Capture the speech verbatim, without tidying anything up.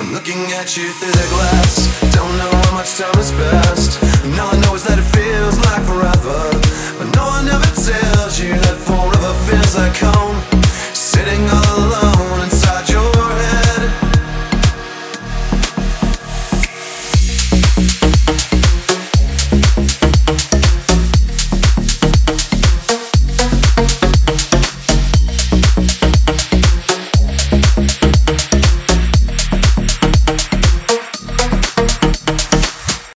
Looking at you through the glass, don't know how much time has passed, and all I know is that it feels like forever, but no one ever tells